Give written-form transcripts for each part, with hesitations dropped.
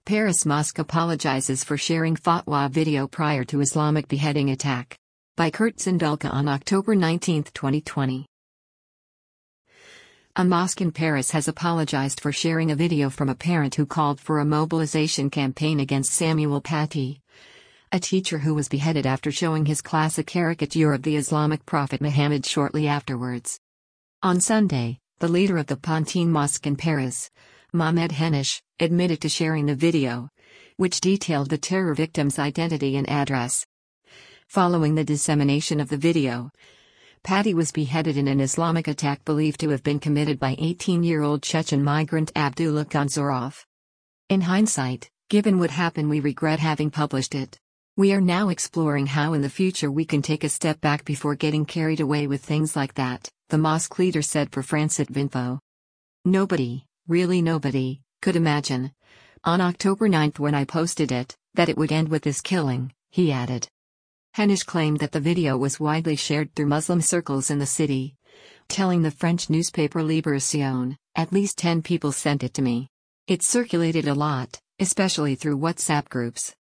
Paris Mosque apologizes for sharing fatwa video prior to Islamic beheading attack. By Kurt Zindulka on October 19, 2020. A mosque in Paris has apologized for sharing a video from a parent who called for a mobilization campaign against Samuel Paty, a teacher who was beheaded after showing his class a caricature of the Islamic prophet Muhammad shortly afterwards. On Sunday, the leader of the Pantin Mosque in Paris, Mohamed Henish, admitted to sharing the video, which detailed the terror victim's identity and address. Following the dissemination of the video, Paty was beheaded in an Islamic attack believed to have been committed by 18-year-old Chechen migrant Abdullah Kanzorov. In hindsight, given what happened, we regret having published it. We are now exploring how in the future we can take a step back before getting carried away with things like that, the mosque leader said for Franceinfo. Nobody, really nobody, could imagine, on October 9 when I posted it, that it would end with this killing, he added. Henish claimed that the video was widely shared through Muslim circles in the city, telling the French newspaper Libération, "At least 10 people sent it to me. It circulated a lot, especially through WhatsApp groups."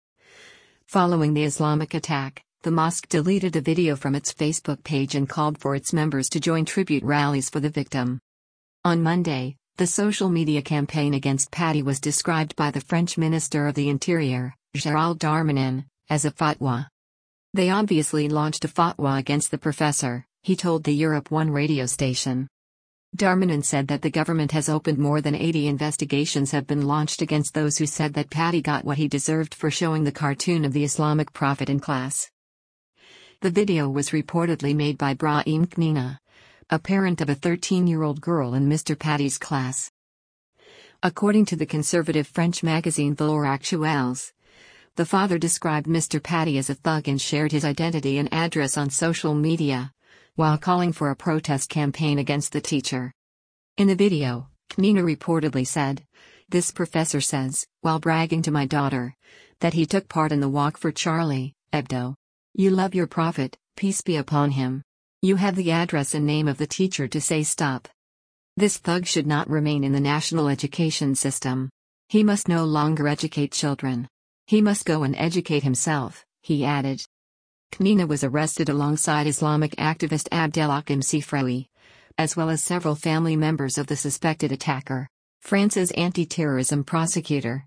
Following the Islamic attack, the mosque deleted the video from its Facebook page and called for its members to join tribute rallies for the victim. On Monday, the social media campaign against Paty was described by the French Minister of the Interior, Gérald Darmanin, as a fatwa. "They obviously launched a fatwa against the professor," he told the Europe 1 radio station. Darmanin said that the government has opened more than 80 investigations have been launched against those who said that Paty got what he deserved for showing the cartoon of the Islamic prophet in class. The video was reportedly made by Brahim Knina, a parent of a 13-year-old girl in Mr. Paty's class. According to the conservative French magazine Valeurs Actuelles, the father described Mr. Paty as a thug and shared his identity and address on social media, while calling for a protest campaign against the teacher. In the video, Knina reportedly said, "This professor says, while bragging to my daughter, that he took part in the Walk for Charlie Hebdo. You love your prophet, peace be upon him. You have the address and name of the teacher to say stop. This thug should not remain in the national education system. He must no longer educate children. He must go and educate himself," he added. Knina was arrested alongside Islamic activist Abdelhakim Sifraoui, as well as several family members of the suspected attacker. France's anti-terrorism prosecutor,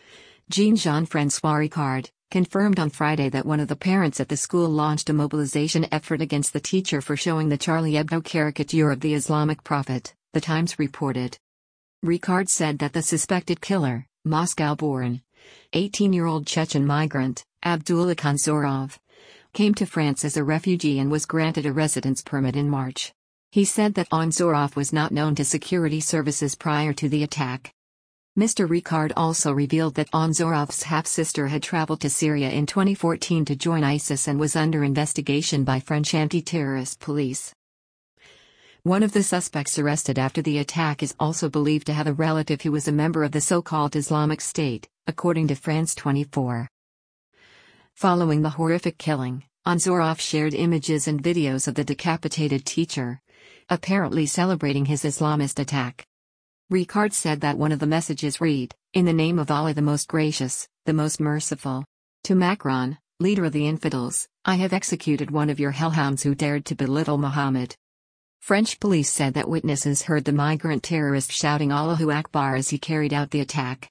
Jean-François Ricard, confirmed on Friday that one of the parents at the school launched a mobilization effort against the teacher for showing the Charlie Hebdo caricature of the Islamic prophet, The Times reported. Ricard said that the suspected killer, Moscow-born, 18-year-old Chechen migrant, Abdullah Kanzorov, came to France as a refugee and was granted a residence permit in March. He said that Kanzorov was not known to security services prior to the attack. Mr. Ricard also revealed that Kanzorov's half-sister had traveled to Syria in 2014 to join ISIS and was under investigation by French anti-terrorist police. One of the suspects arrested after the attack is also believed to have a relative who was a member of the so-called Islamic State, according to France 24. Following the horrific killing, Kanzorov shared images and videos of the decapitated teacher, apparently celebrating his Islamist attack. Ricard said that one of the messages read, "In the name of Allah the most gracious, the most merciful. To Macron, leader of the infidels, I have executed one of your hellhounds who dared to belittle Muhammad." French police said that witnesses heard the migrant terrorist shouting Allahu Akbar as he carried out the attack.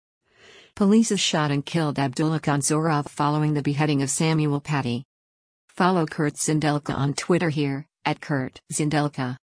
Police shot and killed Abdullah Kanzorov following the beheading of Samuel Paty. Follow Kurt Zindulka on Twitter here, @KurtZindulka.